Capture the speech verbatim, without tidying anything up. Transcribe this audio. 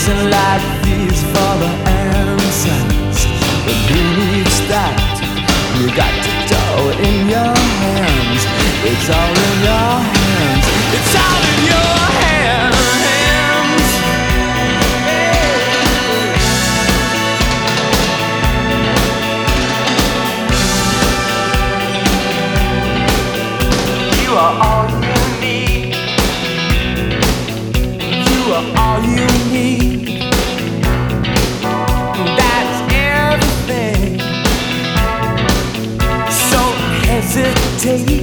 chasing like thieves for the answers. But who needs that? You got to do it in your hands. It's all in your hands. It's all in your hands. You are all you need. You are all you need. That's everything. So hesitate.